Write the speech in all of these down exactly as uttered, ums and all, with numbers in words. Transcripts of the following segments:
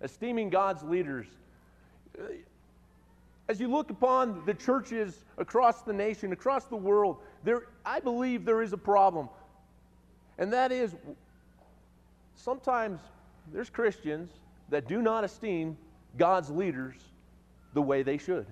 esteeming God's leaders. As you look upon the churches across the nation, across the world, there, I believe there is a problem. And that is, sometimes there's Christians that do not esteem God's leaders the way they should.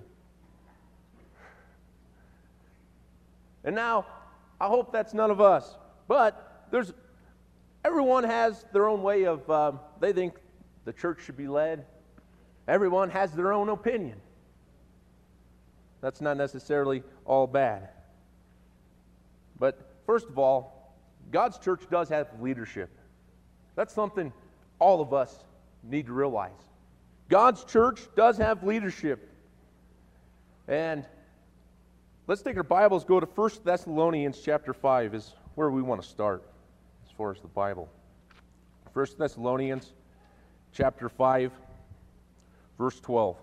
And now, I hope that's none of us. But there's, everyone has their own way of, uh, they think the church should be led. Everyone has their own opinion. That's not necessarily all bad. But first of all, God's church does have leadership. That's something all of us need to realize. God's church does have leadership. And let's take our Bibles, go to First Thessalonians chapter five is where we want to start as far as the Bible. First Thessalonians chapter five, verse twelve.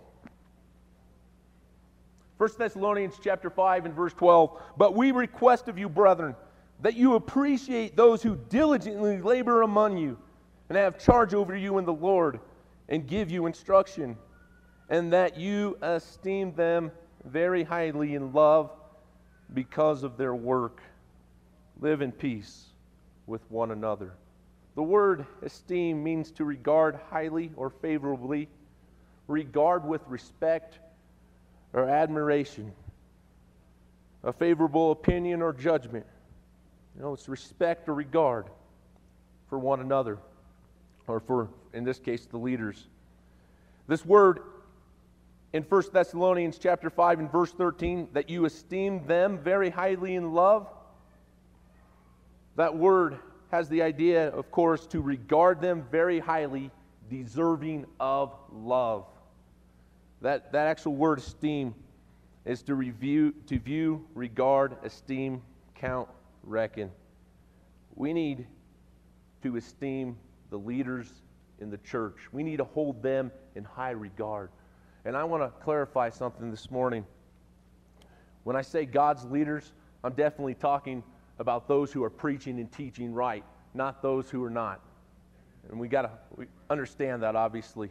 First Thessalonians chapter five and verse twelve. But we request of you, brethren, that you appreciate those who diligently labor among you and have charge over you in the Lord and give you instruction, and that you esteem them very highly in love because of their work. Live in peace with one another. The word esteem means to regard highly or favorably, regard with respect or admiration, a favorable opinion or judgment. You know, it's respect or regard for one another, or for, in this case, the leaders. This word in First Thessalonians chapter five and verse thirteen, that you esteem them very highly in love, that word has the idea, of course, to regard them very highly, deserving of love. That, that actual word esteem is to review, to view, regard, esteem, count, reckon. We need to esteem the leaders in the church. We need to hold them in high regard. And I want to clarify something this morning. When I say God's leaders, I'm definitely talking about those who are preaching and teaching right, not those who are not. And we got to we understand that, obviously.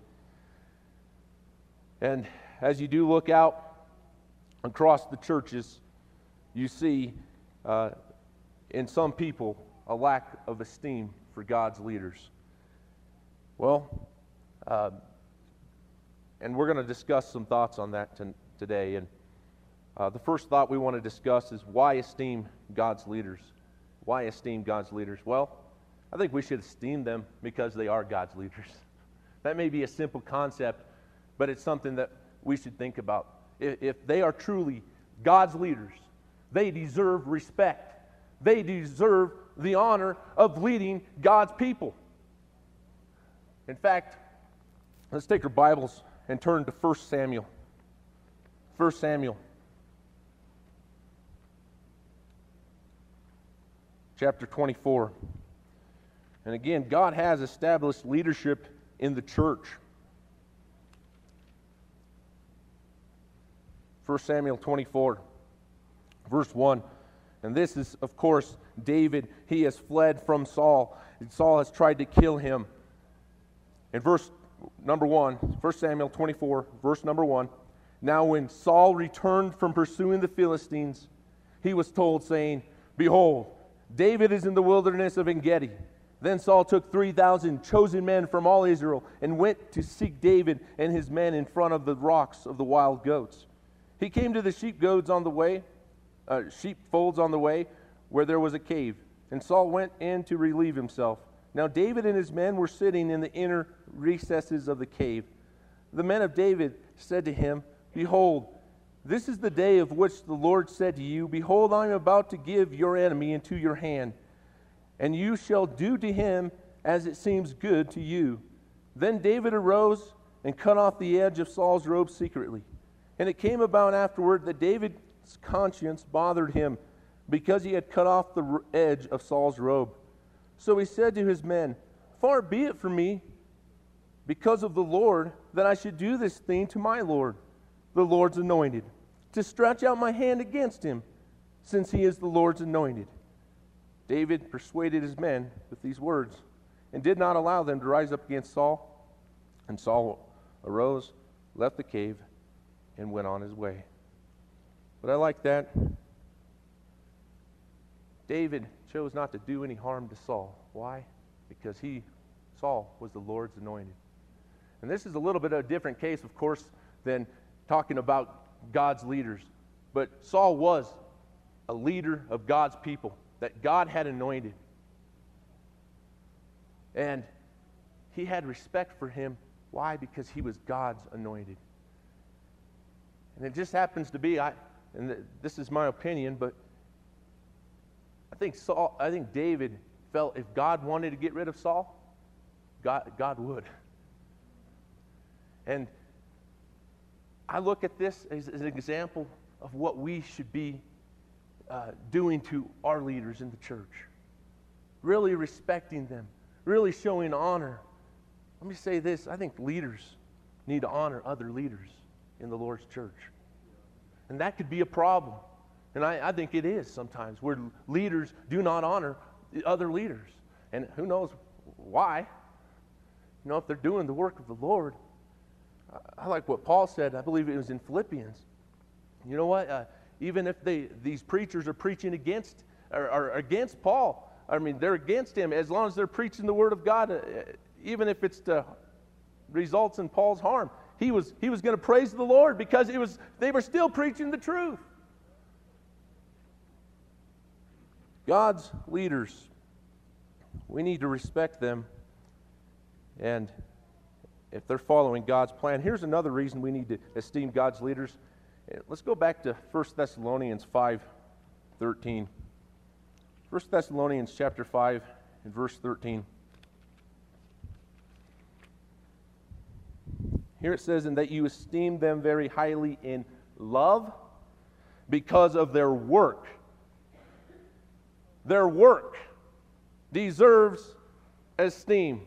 And as you do look out across the churches, you see uh, in some people a lack of esteem for God's leaders. Well, uh, and we're going to discuss some thoughts on that t- today. And uh, the first thought we want to discuss is why esteem God's leaders. Why esteem God's leaders? Well, I think we should esteem them because they are God's leaders. That may be a simple concept, but it's something that we should think about. If, if they are truly God's leaders, they deserve respect. They deserve the honor of leading God's people. In fact, let's take our Bibles and turn to First Samuel. First Samuel. Chapter twenty-four. And again, God has established leadership in the church. First Samuel twenty-four, verse one. And this is, of course, David. He has fled from Saul. And Saul has tried to kill him. In verse number one, First Samuel twenty-four, verse number one. Now when Saul returned from pursuing the Philistines, he was told, saying, Behold, David is in the wilderness of En-gedi. Then Saul took three thousand chosen men from all Israel and went to seek David and his men in front of the rocks of the wild goats. He came to the sheepfolds on the way, uh, sheepfolds on the way, where there was a cave. And Saul went in to relieve himself. Now David and his men were sitting in the inner recesses of the cave. The men of David said to him, Behold, this is the day of which the Lord said to you, Behold, I am about to give your enemy into your hand, and you shall do to him as it seems good to you. Then David arose and cut off the edge of Saul's robe secretly. And it came about afterward that David's conscience bothered him, because he had cut off the edge of Saul's robe. So he said to his men, Far be it from me, because of the Lord, that I should do this thing to my Lord, the Lord's anointed, to stretch out my hand against him, since he is the Lord's anointed. David persuaded his men with these words, and did not allow them to rise up against Saul. And Saul arose, left the cave, and went on his way. But I like that. David chose not to do any harm to Saul. Why? Because he, Saul, was the Lord's anointed. And this is a little bit of a different case, of course, than talking about God's leaders. But Saul was a leader of God's people that God had anointed. And he had respect for him. Why? Because he was God's anointed. And it just happens to be, I, and this is my opinion, but I think Saul, I think David felt if God wanted to get rid of Saul, God, God would. And I look at this as, as an example of what we should be uh, doing to our leaders in the church. Really respecting them, really showing honor. Let me say this, I think leaders need to honor other leaders in the Lord's church. And that could be a problem. And I, I think it is sometimes, where leaders do not honor the other leaders. And who knows why? You know, if they're doing the work of the Lord. I, I like what Paul said, I believe it was in Philippians. You know what? Uh, even if they these preachers are preaching against, or, or against Paul, I mean, they're against him, as long as they're preaching the word of God, uh, even if it's to results in Paul's harm. He was, he was going to praise the Lord because it was they were still preaching the truth. God's leaders, we need to respect them, and if they're following God's plan. Here's another reason we need to esteem God's leaders. Let's go back to First Thessalonians five thirteen. First Thessalonians chapter five and verse thirteen. Here it says, and that you esteem them very highly in love because of their work. Their work deserves esteem.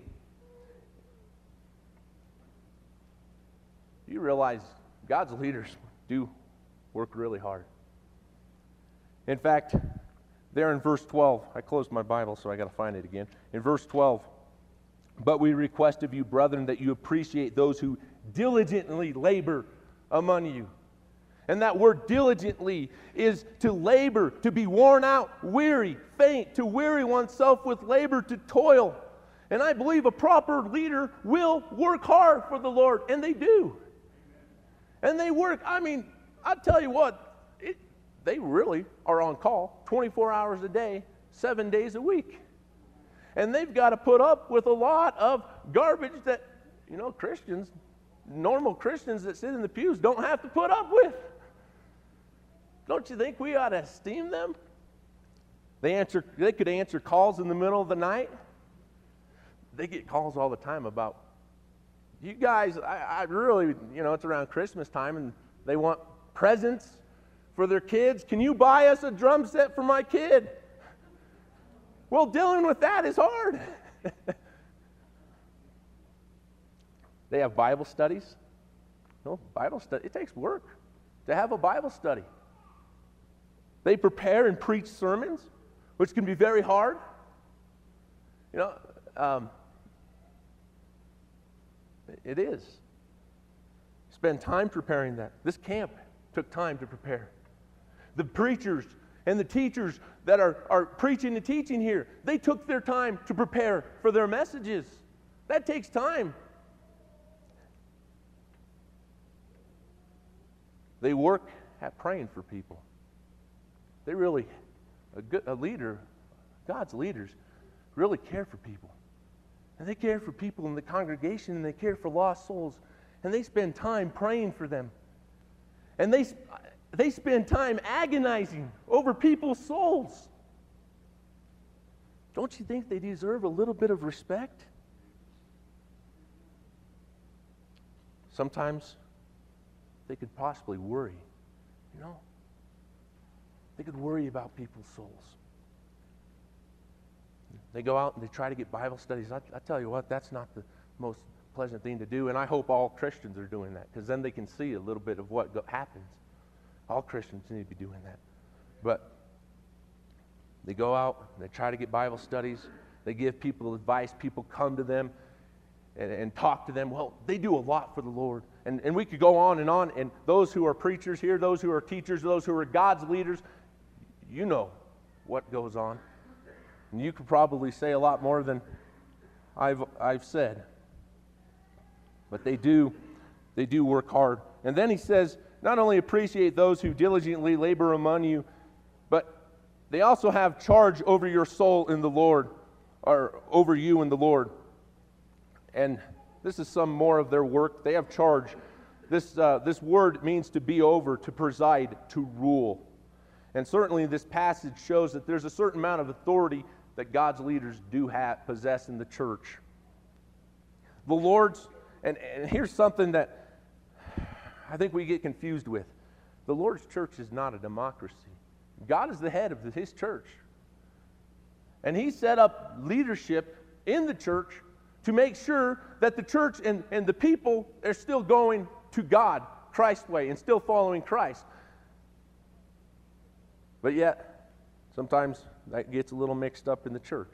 You realize God's leaders do work really hard. In fact, there in verse twelve, I closed my Bible, so I got to find it again. In verse twelve, but we request of you, brethren, that you appreciate those who diligently labor among you. And that word diligently is to labor, to be worn out, weary, faint, to weary oneself with labor, to toil. And I believe a proper leader will work hard for the Lord, and they do. And they work, I mean, I'll tell you what, it, they really are on call twenty-four hours a day, seven days a week. And they've got to put up with a lot of garbage that, you know, Christians, normal Christians that sit in the pews don't have to put up with. Don't you think we ought to esteem them? They answer. They could answer calls in the middle of the night. They get calls all the time about, you guys, I, I really, you know, it's around Christmas time and they want presents for their kids. Can you buy us a drum set for my kid? Well, dealing with that is hard. They have Bible studies. No, Bible study, it takes work to have a Bible study. They prepare and preach sermons, which can be very hard. You know, um, it is. Spend time preparing that. This camp took time to prepare. The preachers and the teachers that are, are preaching and teaching here, they took their time to prepare for their messages. That takes time. They work at praying for people. They really, a, good, a leader, God's leaders, really care for people. And they care for people in the congregation, and they care for lost souls. And they spend time praying for them. And they, they spend time agonizing over people's souls. Don't you think they deserve a little bit of respect? Sometimes they could possibly worry, you know? They could worry about people's souls. They go out and they try to get Bible studies. I, I tell you what, that's not the most pleasant thing to do, and I hope all Christians are doing that, because then they can see a little bit of what go- happens. All Christians need to be doing that. But they go out, and they try to get Bible studies. They give people advice. People come to them. and, and talk to them. Well, they do a lot for the Lord. And, and we could go on and on. And those who are preachers here, those who are teachers, those who are God's leaders, you know what goes on. And you could probably say a lot more than I've, I've said. But they do, they do work hard. And then he says, not only appreciate those who diligently labor among you, but they also have charge over your soul in the Lord, or over you in the Lord. And this is some more of their work. They have charge. This, uh, this word means to be over, to preside, to rule. And certainly this passage shows that there's a certain amount of authority that God's leaders do have, possess in the church. The Lord's, and, and here's something that I think we get confused with. The Lord's church is not a democracy. God is the head of his church. And he set up leadership in the church to make sure that the church and, and the people are still going to God, Christ's way, and still following Christ. But yet, sometimes that gets a little mixed up in the church.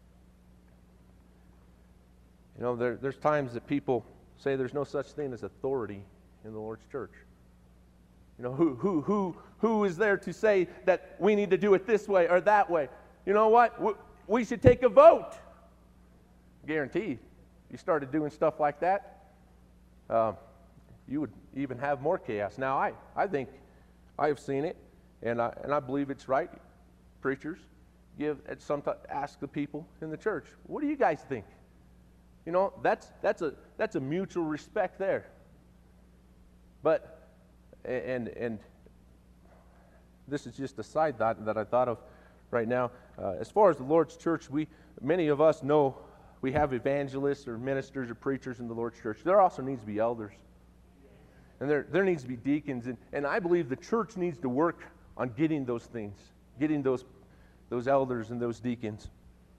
You know, there, there's times that people say there's no such thing as authority in the Lord's church. You know, who who who who is there to say that we need to do it this way or that way? You know what? We, we should take a vote. Guaranteed. You started doing stuff like that, uh, you would even have more chaos. Now, I, I think I have seen it, and I and I believe it's right. Preachers give sometimes ask the people in the church, what do you guys think? You know, that's that's a that's a mutual respect there. But and and this is just a side thought that I thought of right now. Uh, as far as the Lord's church, we many of us know we have evangelists or ministers or preachers in the Lord's church. There also needs to be elders. And there, there needs to be deacons. And, and I believe the church needs to work on getting those things, getting those, those elders and those deacons.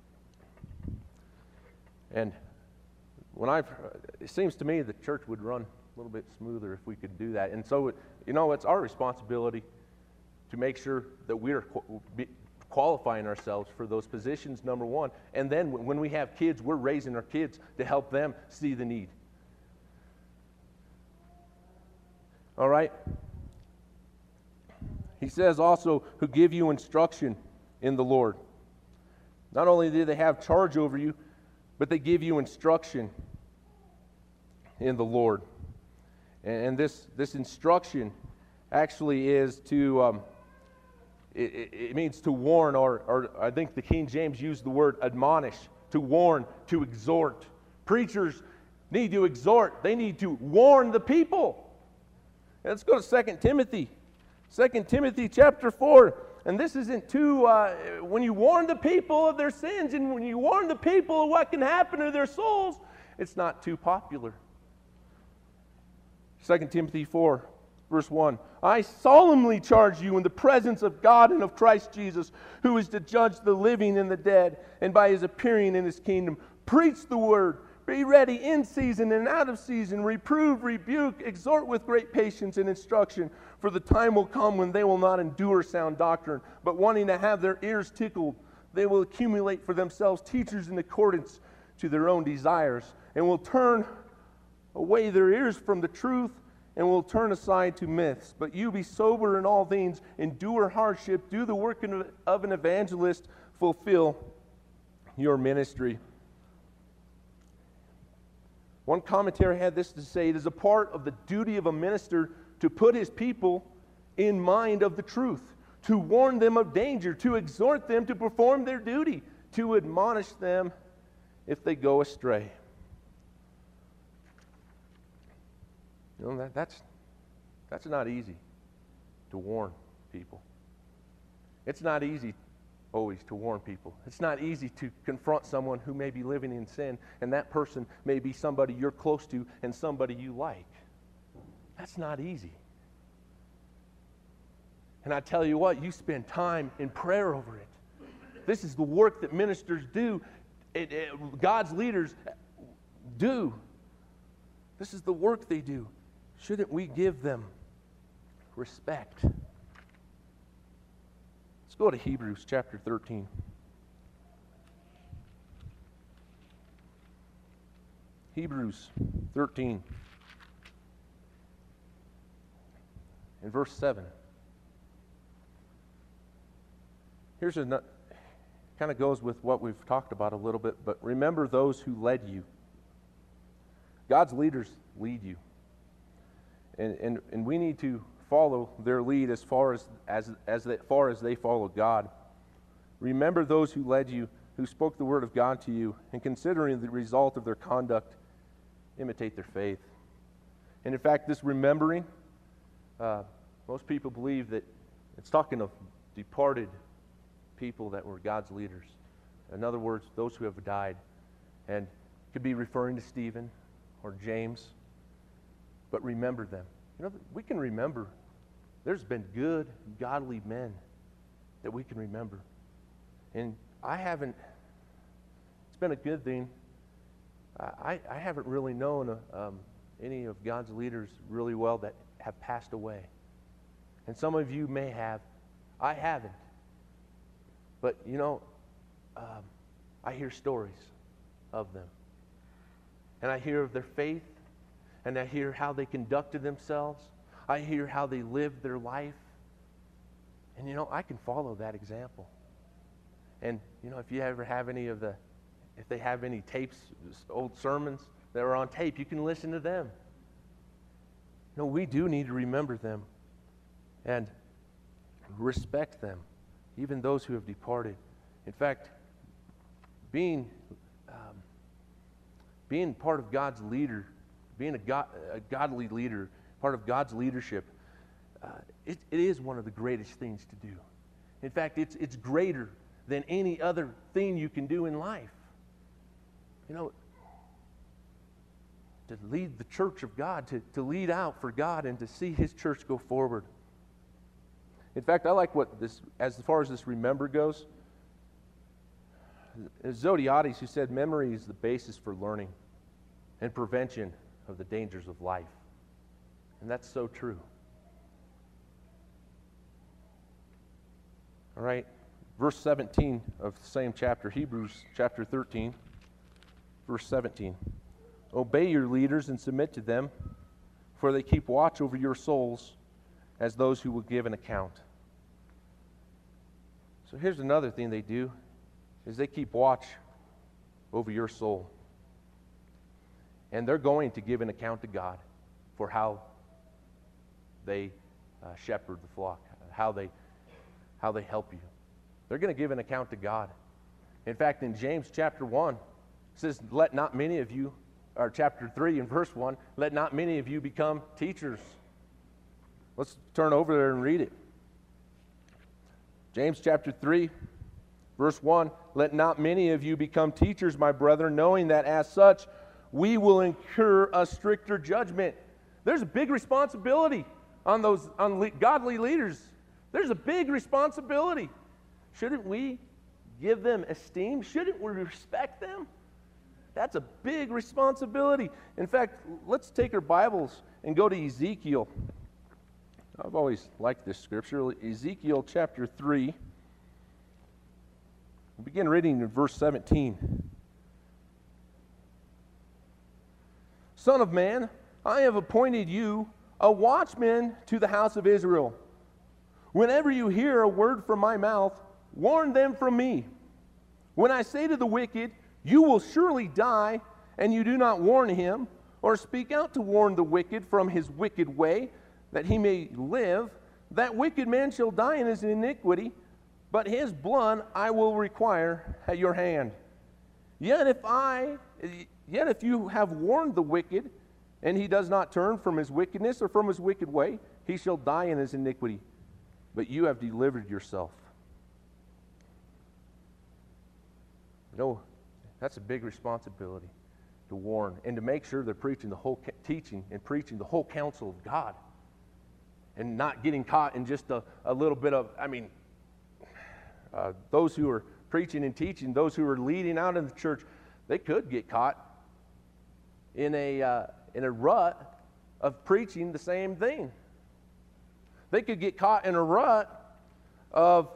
And when I've, it seems to me the church would run a little bit smoother if we could do that. And so, it, you know, it's our responsibility to make sure that we're qualifying ourselves for those positions, number one. And then when we have kids, we're raising our kids to help them see the need. All right? He says also, who give you instruction in the Lord. Not only do they have charge over you, but they give you instruction in the Lord. And this, this instruction actually is to... Um, It, it, it means to warn, or, or I think the King James used the word admonish, to warn, to exhort. Preachers need to exhort. They need to warn the people. And let's go to Second Timothy. Second Timothy chapter four. And this isn't too, uh, when you warn the people of their sins and when you warn the people of what can happen to their souls, it's not too popular. Second Timothy four. Verse one, I solemnly charge you in the presence of God and of Christ Jesus, who is to judge the living and the dead, and by his appearing in his kingdom, preach the word, be ready in season and out of season, reprove, rebuke, exhort with great patience and instruction, for the time will come when they will not endure sound doctrine, but wanting to have their ears tickled, they will accumulate for themselves teachers in accordance to their own desires, and will turn away their ears from the truth, and will turn aside to myths. But you be sober in all things, endure hardship, do the work of an evangelist, fulfill your ministry. One commentary had this to say, it is a part of the duty of a minister to put his people in mind of the truth, to warn them of danger, to exhort them to perform their duty, to admonish them if they go astray. You know, that, that's, that's not easy to warn people. It's not easy always to warn people. It's not easy to confront someone who may be living in sin, and that person may be somebody you're close to and somebody you like. That's not easy. And I tell you what, you spend time in prayer over it. This is the work that ministers do, it, it, God's leaders do. This is the work they do. Shouldn't we give them respect? Let's go to Hebrews chapter thirteen. Hebrews thirteen, in verse seven. Here's a kind of goes with what we've talked about a little bit, but remember those who led you. God's leaders lead you. And, and, and we need to follow their lead as far as, as, as they, far as they follow God. Remember those who led you, who spoke the word of God to you, and considering the result of their conduct, imitate their faith. And in fact, this remembering, uh, most people believe that it's talking of departed people that were God's leaders. In other words, those who have died. And it could be referring to Stephen or James. But remember them. You know, we can remember. There's been good, godly men that we can remember. And I haven't, it's been a good thing. I, I haven't really known uh, um, any of God's leaders really well that have passed away. And some of you may have. I haven't. But, you know, um, I hear stories of them. And I hear of their faith. And I hear how they conducted themselves. I hear how they lived their life. And, you know, I can follow that example. And, you know, if you ever have any of the, if they have any tapes, old sermons that are on tape, you can listen to them. No, we do need to remember them and respect them, even those who have departed. In fact, being, um, being part of God's leader, being a, God, a godly leader, part of God's leadership, uh, it, it is one of the greatest things to do. In fact, it's, it's greater than any other thing you can do in life. You know, to lead the church of God, to, to lead out for God and to see His church go forward. In fact, I like what this, as far as this remember goes, Zodhiates, who said memory is the basis for learning and prevention of the dangers of life. And that's so true. All right, verse seventeen of the same chapter, Hebrews chapter thirteen, verse seventeen. Obey your leaders and submit to them, for they keep watch over your souls as those who will give an account. So here's another thing they do, is they keep watch over your soul. And they're going to give an account to God for how they uh, shepherd the flock, how they, how they help you. They're going to give an account to God. In fact, in James chapter one, it says, let not many of you, or chapter three in verse one, let not many of you become teachers. Let's turn over there and read it. James chapter three, verse one, let not many of you become teachers, my brethren, knowing that as such we will incur a stricter judgment. There's a big responsibility on those on le- godly leaders. There's a big responsibility. Shouldn't we give them esteem? Shouldn't we respect them? That's a big responsibility. In fact, let's take our Bibles and go to Ezekiel. I've always liked this scripture. Ezekiel chapter three. We'll begin reading in verse seventeen. Son of man, I have appointed you a watchman to the house of Israel. Whenever you hear a word from my mouth, warn them from me. When I say to the wicked, you will surely die, and you do not warn him, or speak out to warn the wicked from his wicked way, that he may live, that wicked man shall die in his iniquity, but his blood I will require at your hand. Yet if I, yet if you have warned the wicked, and he does not turn from his wickedness or from his wicked way, he shall die in his iniquity. But you have delivered yourself. You know, that's a big responsibility, to warn and to make sure they're preaching the whole teaching and preaching the whole counsel of God, and not getting caught in just a, a little bit of, I mean, uh, those who are preaching and teaching, those who are leading out in the church, they could get caught in a uh, in a rut of preaching the same thing. They could get caught in a rut of,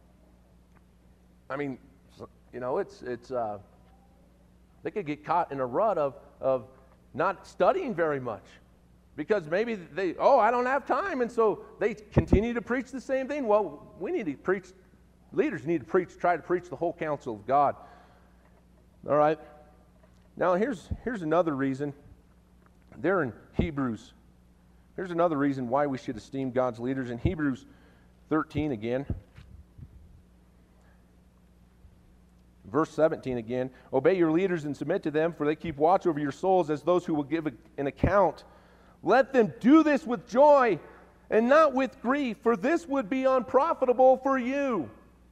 I mean, you know, it's it's. Uh, they could get caught in a rut of of not studying very much. Because maybe they, oh, I don't have time, and so they continue to preach the same thing. Well, we need to preach, leaders need to preach, try to preach the whole counsel of God. All right? Now, here's, here's another reason. There in Hebrews. Here's another reason why we should esteem God's leaders. In Hebrews thirteen again. Verse seventeen again. Obey your leaders and submit to them, for they keep watch over your souls as those who will give an account. Let them do this with joy and not with grief, for this would be unprofitable for you.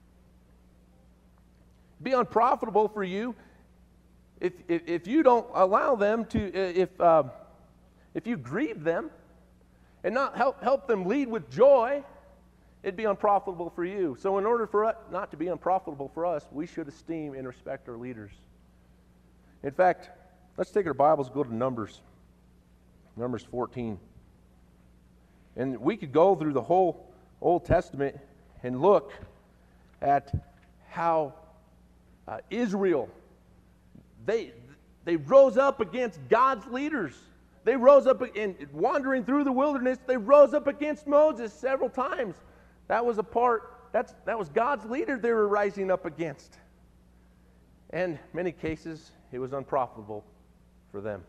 Be unprofitable for you if, if, if you don't allow them to, if, uh, if you grieve them and not help, help them lead with joy, it'd be unprofitable for you. So in order for it not to be unprofitable for us, we should esteem and respect our leaders. In fact, let's take our Bibles, go to Numbers. Numbers fourteen. And we could go through the whole Old Testament and look at how uh, Israel, they, they rose up against God's leaders. They rose up, in wandering through the wilderness, they rose up against Moses several times. That was a part, that's, that was God's leader they were rising up against. And in many cases, it was unprofitable for them.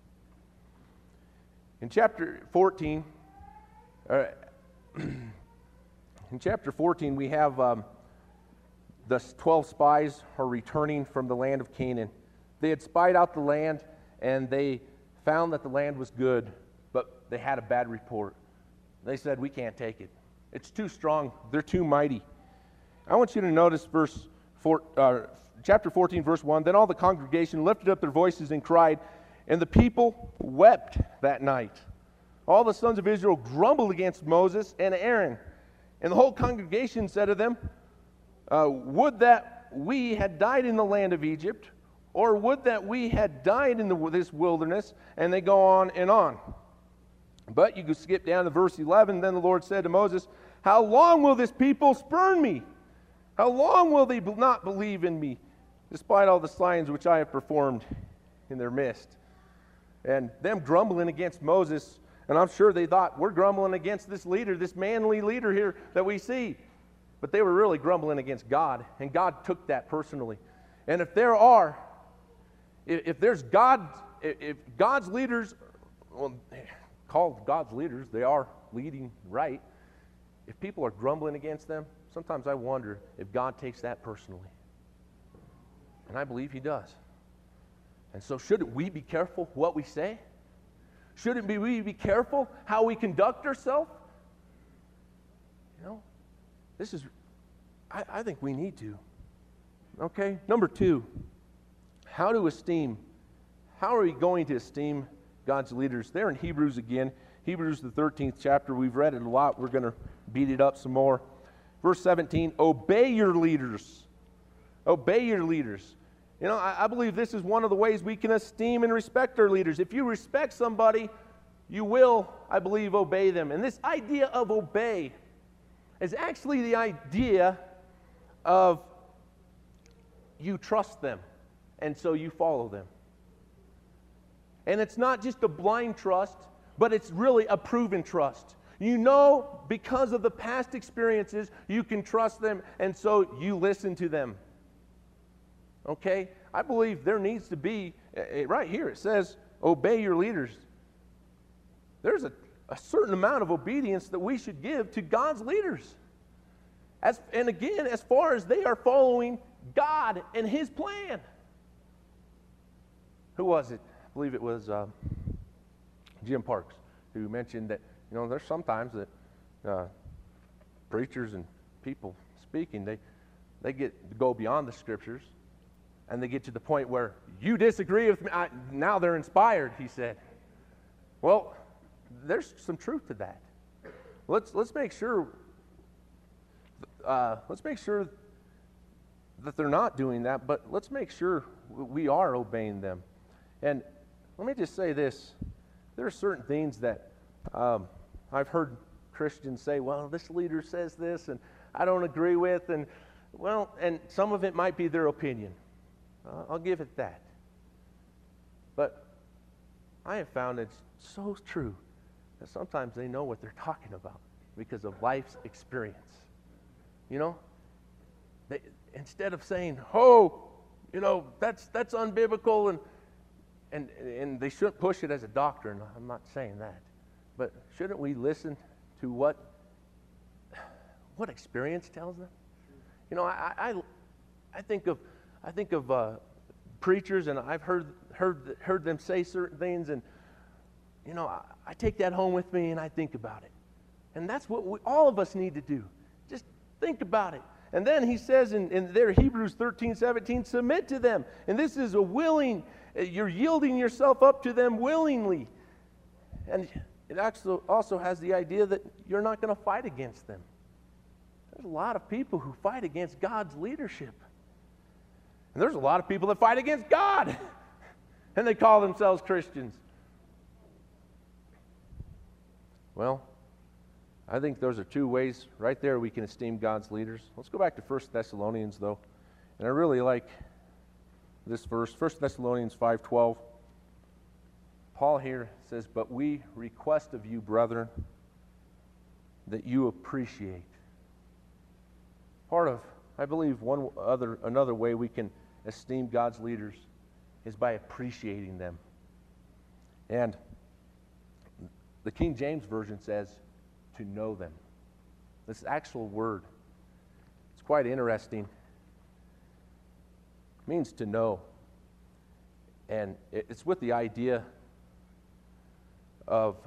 In chapter fourteen, uh, in chapter fourteen, we have um, the twelve spies are returning from the land of Canaan. They had spied out the land, and they found that the land was good, but they had a bad report. They said, we can't take it. It's too strong. They're too mighty. I want you to notice verse four, uh, chapter fourteen, verse one. Then all the congregation lifted up their voices and cried, and the people wept that night. All the sons of Israel grumbled against Moses and Aaron. And the whole congregation said to them, uh, would that we had died in the land of Egypt, or would that we had died in the, this wilderness. And they go on and on. But you can skip down to verse eleven. Then the Lord said to Moses, how long will this people spurn me? How long will they not believe in me, despite all the signs which I have performed in their midst? And them grumbling against Moses, and I'm sure they thought, we're grumbling against this leader, this manly leader here that we see. But they were really grumbling against God, and God took that personally. And if there are, if, if there's God, if, if God's leaders, well, called God's leaders, they are leading right. If people are grumbling against them, sometimes I wonder if God takes that personally. And I believe He does. And so shouldn't we be careful what we say? Shouldn't we be careful how we conduct ourselves? You know, this is, I, I think we need to. Okay, number two, how to esteem. How are we going to esteem God's leaders? There in Hebrews again, Hebrews the thirteenth chapter, we've read it a lot. We're going to beat it up some more. Verse seventeen, obey your leaders. Obey your leaders. You know, I, I believe this is one of the ways we can esteem and respect our leaders. If you respect somebody, you will, I believe, obey them. And this idea of obey is actually the idea of you trust them, and so you follow them. And it's not just a blind trust, but it's really a proven trust. You know, because of the past experiences, you can trust them, and so you listen to them. Okay? I believe there needs to be, uh, right here it says, obey your leaders. There's a, a certain amount of obedience that we should give to God's leaders. As, and again, as far as they are following God and His plan. Who was it? I believe it was uh, Jim Parks, who mentioned that, you know, there's sometimes that uh, preachers and people speaking, they, they get to go beyond the Scriptures, and they get to the point where you disagree with me. I, now they're inspired, he said. Well, there's some truth to that. Let's let's make sure. Uh, let's make sure that they're not doing that, but let's make sure we are obeying them. And let me just say this: there are certain things that um, I've heard Christians say, "Well, this leader says this, and I don't agree with," and well, and some of it might be their opinion. Uh, I'll give it that. But I have found it's so true that sometimes they know what they're talking about because of life's experience. You know, they, instead of saying, "Oh, you know, that's that's unbiblical," and and and they shouldn't push it as a doctrine. I'm not saying that, but shouldn't we listen to what what experience tells them? You know, I I, I think of I think of uh, preachers, and I've heard heard heard them say certain things, and you know, I, I take that home with me and I think about it, and that's what we, all of us need to do. Just think about it. And then he says in, in there, Hebrews thirteen seventeen, submit to them. And this is a willing, you're yielding yourself up to them willingly. And it actually also has the idea that you're not going to fight against them. There's a lot of people who fight against God's leadership. And there's a lot of people that fight against God. And they call themselves Christians. Well, I think those are two ways right there we can esteem God's leaders. Let's go back to First Thessalonians, though. And I really like this verse, First Thessalonians five twelve. Paul here says, "But we request of you, brethren, that you appreciate." Part of, I believe, one other another way we can esteem God's leaders is by appreciating them. And the King James Version says, to know them. This actual word, it's quite interesting. It means to know. And it's with the idea of,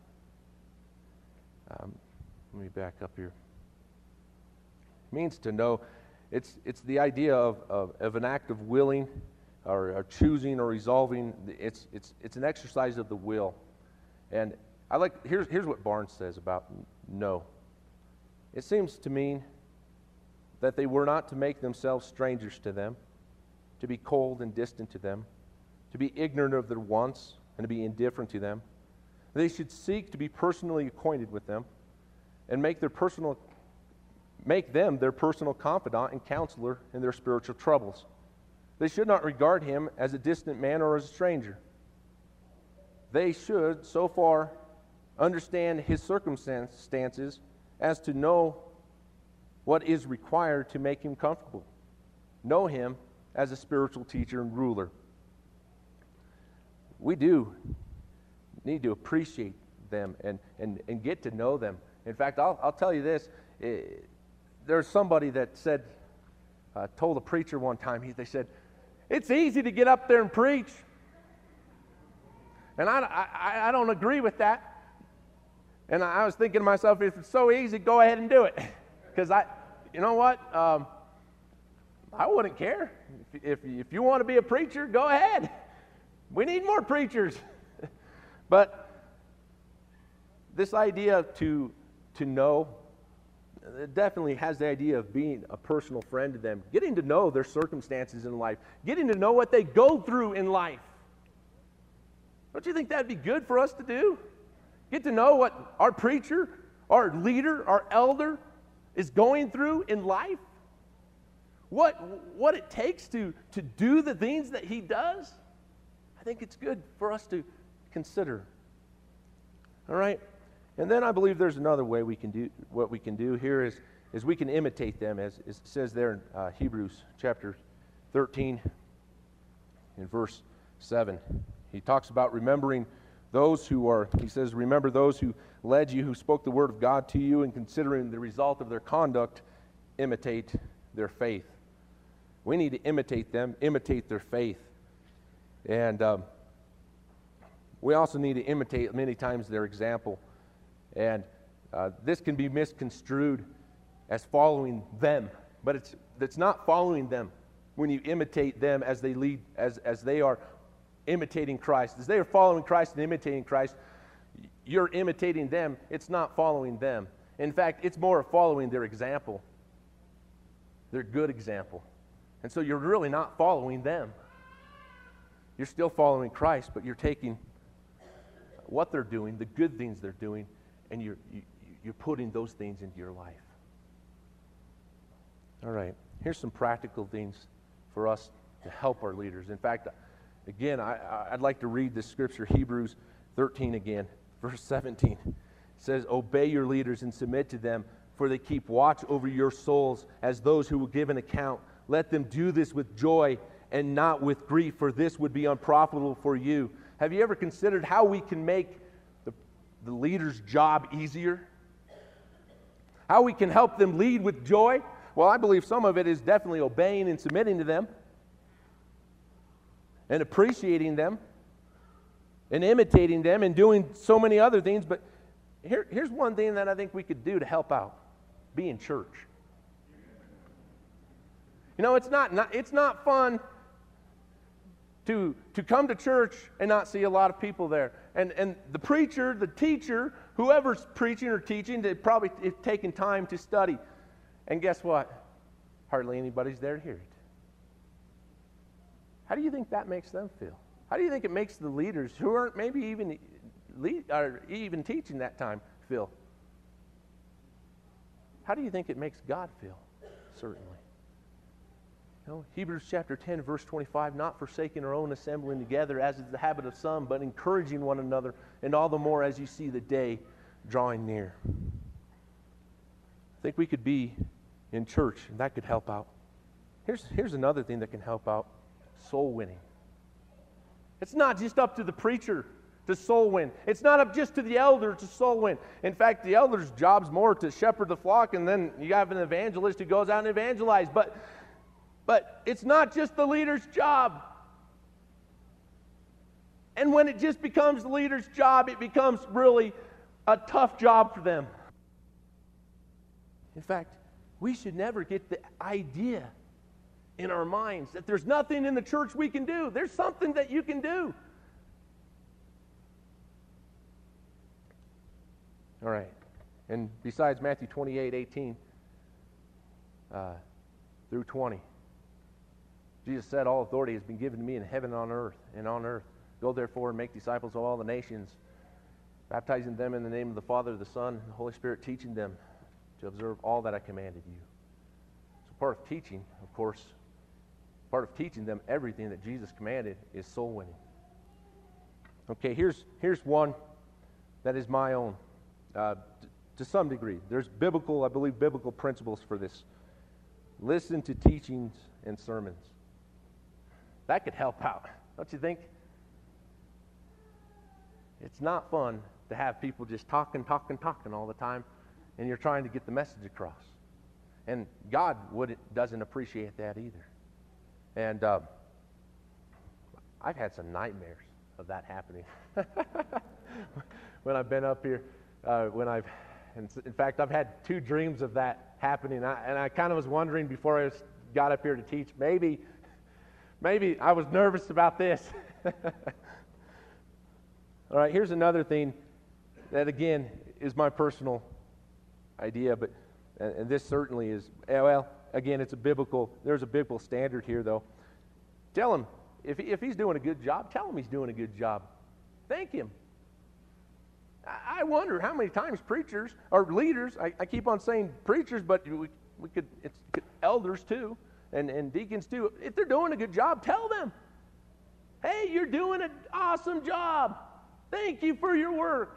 um, let me back up here. It means to know. It's it's the idea of, of, of an act of willing or, or choosing or resolving. It's it's it's an exercise of the will. And I like, here's, here's what Barnes says about know. It seems to mean that they were not to make themselves strangers to them, to be cold and distant to them, to be ignorant of their wants and to be indifferent to them. They should seek to be personally acquainted with them and make their personal, make them their personal confidant and counselor in their spiritual troubles. They should not regard him as a distant man or as a stranger. They should, so far, understand his circumstances as to know what is required to make him comfortable. Know him as a spiritual teacher and ruler. We do need to appreciate them and, and, and get to know them. In fact, I'll, I'll tell you this. Eh, there's somebody that said, uh, told a preacher one time, he, they said, "It's easy to get up there and preach." And I, I, I don't agree with that. And I was thinking to myself, if it's so easy, go ahead and do it. Because I, you know what? Um, I wouldn't care. If, if, if you want to be a preacher, go ahead. We need more preachers. But this idea to, to know, it definitely has the idea of being a personal friend to them, getting to know their circumstances in life, getting to know what they go through in life. Don't you think that'd be good for us to do? Get to know what our preacher, our leader, our elder is going through in life. What, what it takes to, to do the things that he does. I think it's good for us to consider. All right? And then I believe there's another way we can do, what we can do here is, is we can imitate them, as, as it says there in uh, Hebrews chapter thirteen in verse seven. He talks about remembering those who are, he says, remember those who led you, who spoke the word of God to you, and considering the result of their conduct, imitate their faith. We need to imitate them, imitate their faith. And um, we also need to imitate many times their example. And uh, this can be misconstrued as following them, but it's it's not following them when you imitate them as they lead, as, as they are imitating Christ. As they are following Christ and imitating Christ, you're imitating them. It's not following them. In fact, it's more following their example, their good example. And so you're really not following them. You're still following Christ, but you're taking what they're doing, the good things they're doing, and you're, you, you're putting those things into your life. All right, here's some practical things for us to help our leaders. In fact, Again, I, I'd like to read this scripture, Hebrews thirteen again, verse seventeen. It says, obey your leaders and submit to them, for they keep watch over your souls as those who will give an account. Let them do this with joy and not with grief, for this would be unprofitable for you. Have you ever considered how we can make the, the leader's job easier? How we can help them lead with joy? Well, I believe some of it is definitely obeying and submitting to them and appreciating them and imitating them and doing so many other things. But here, here's one thing that I think we could do to help out. Be in church. You know, it's not, not it's not fun to, to come to church and not see a lot of people there. And, and the preacher, the teacher, whoever's preaching or teaching, they probably have taken time to study. And guess what? Hardly anybody's there to hear it. How do you think that makes them feel? How do you think it makes the leaders who aren't maybe even lead, or even teaching that time feel? How do you think it makes God feel? Certainly. You know, Hebrews chapter ten, verse twenty-five, not forsaking our own assembling together, as is the habit of some, but encouraging one another, and all the more as you see the day drawing near. I think we could be in church, and that could help out. Here's, here's another thing that can help out. Soul winning. It's not just up to the preacher to soul win. It's not up just to the elder to soul win. In fact, the elder's job's more to shepherd the flock, and then you have an evangelist who goes out and evangelizes. But, but it's not just the leader's job. And when it just becomes the leader's job, it becomes really a tough job for them. In fact, we should never get the idea in our minds that there's nothing in the church we can do. There's something that you can do. All right. And besides Matthew twenty-eight, eighteen uh, through twenty, Jesus said, all authority has been given to me in heaven and on earth, and on earth. Go therefore and make disciples of all the nations, baptizing them in the name of the Father, the Son, and the Holy Spirit, teaching them to observe all that I commanded you. So part of teaching, of course, part of teaching them everything that Jesus commanded is soul winning. Okay, here's, here's one that is my own, uh, t- to some degree. There's biblical, I believe, biblical principles for this. Listen to teachings and sermons. That could help out, don't you think? It's not fun to have people just talking, talking, talking all the time, and you're trying to get the message across. And God would, doesn't appreciate that either. And uh, I've had some nightmares of that happening. When I've been up here, uh, when I've, in, in fact, I've had two dreams of that happening. I, and I kind of was wondering before I was, got up here to teach, maybe, maybe I was nervous about this. All right, here's another thing that, again, is my personal idea, but and, and this certainly is, well, again, it's a biblical, there's a biblical standard here, though. Tell him, if, if he's doing a good job, tell him he's doing a good job. Thank him. I, I wonder how many times preachers, or leaders, I, I keep on saying preachers, but we, we could, it's elders too, and, and deacons too. If they're doing a good job, tell them, hey, you're doing an awesome job. Thank you for your work.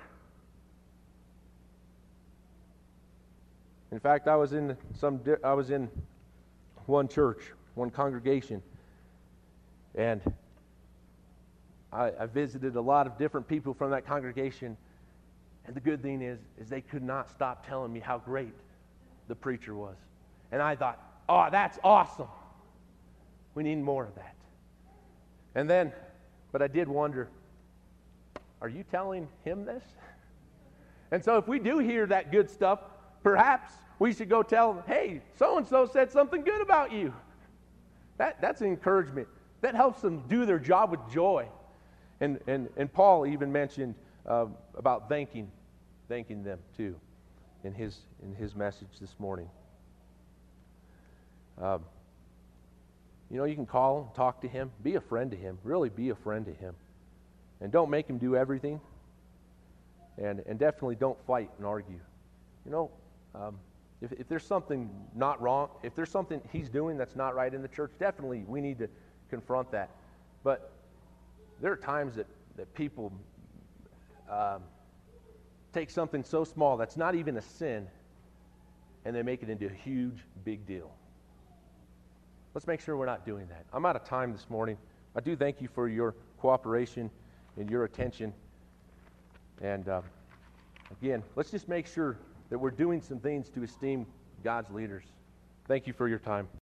In fact, I was in some. I was in one church, one congregation, and I, I visited a lot of different people from that congregation. And the good thing is, is they could not stop telling me how great the preacher was. And I thought, oh, that's awesome. We need more of that. And then, but I did wonder, are you telling him this? And so if we do hear that good stuff, perhaps we should go tell them, hey, so-and-so said something good about you. That, that's an encouragement. That helps them do their job with joy. And, and, and Paul even mentioned uh, about thanking, thanking them too in his, in his message this morning. Um, you know, you can call him, talk to him, be a friend to him, really be a friend to him. And don't make him do everything. And, and definitely don't fight and argue. You know, um, if, if there's something not wrong, if there's something he's doing that's not right in the church, definitely we need to confront that. But there are times that, that people um, take something so small that's not even a sin, and they make it into a huge, big deal. Let's make sure we're not doing that. I'm out of time this morning. I do thank you for your cooperation and your attention. And uh, again, let's just make sure that we're doing some things to esteem God's leaders. Thank you for your time.